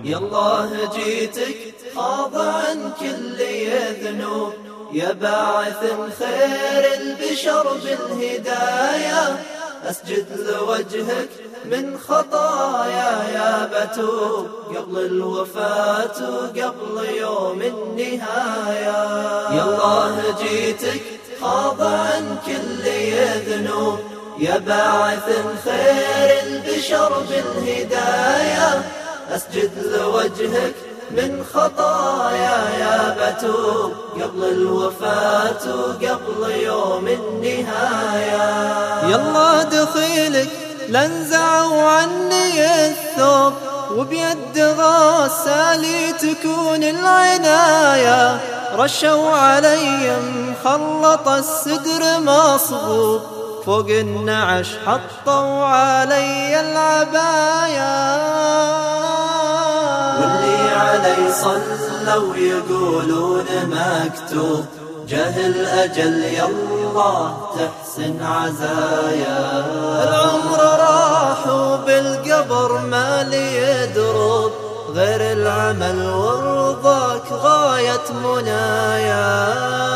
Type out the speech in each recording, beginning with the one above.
يالله جيتك خاضعا كل ذنوب، يا باعث خير البشر بالهداية، أسجد لوجهك من خطايا يا بتوب، قبل الوفاة وقبل يوم النهاية. يالله جيتك خاضعا كل ذنوب، يا باعث خير البشر بالهداية، أسجد لوجهك من خطايا يا بتوب، قبل الوفاة وقبل يوم النهاية. يلا دخيلك لنزعوا عني الثوب، وبيد غسالي تكون العناية، رشوا علي مخلط السدر مصبوب، فوق النعش حطوا علي العباية، واللي علي صلوا يقولون مكتوب، جاه الأجل يالله تحسن عزايا. العمر راح وبالقبر ما لي دروب، غير العمل ورضاك غاية منايا.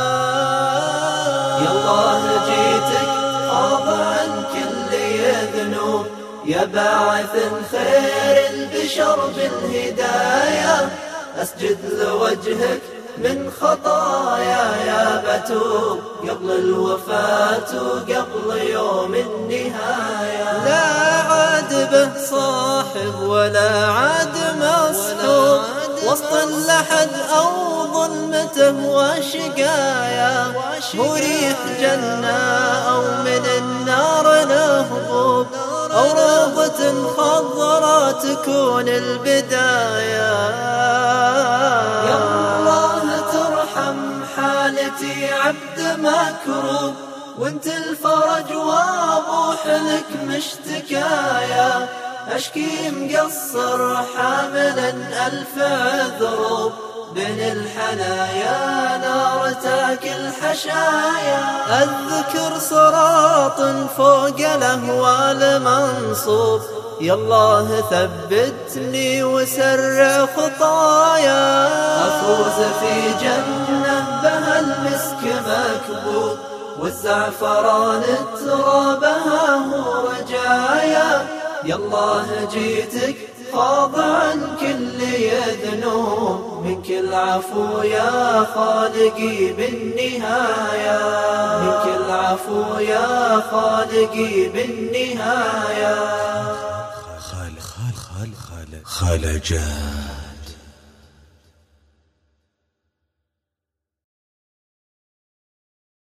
يالله جيتك خاضعا كل ذنوب، يا باعث خير البشر بالهداية، أسجد لوجهك من خطايا يا بتوب، قبل الوفاة وقبل يوم النهاية. لا عاد به صاحب ولا عاد مصحوب، وسط اللحد أو ظلمته وشقايا، مريح جنة أو من النار نهبوب، أو روضة خضراء تكون البداية. يا الله ترحم حالتي عبد مكروب، وانت الفرج وابوح لك مشتكايا، أشكي مقصر حاملا ألف عذروب، بين الحنايا نار تاكل حشايا. الذكر صراط فوق الأهوال منصوب، يالله ثبتني وسرع خطايا، أفوز في جنة بها المسك مكبوب، والزعفران ترابها هو رجايا. يالله جيتك خاضعا كل ذنوب، منك العفو يا خالقي بالنهاية، منك العفو يا خالقي بالنهاية. خالجان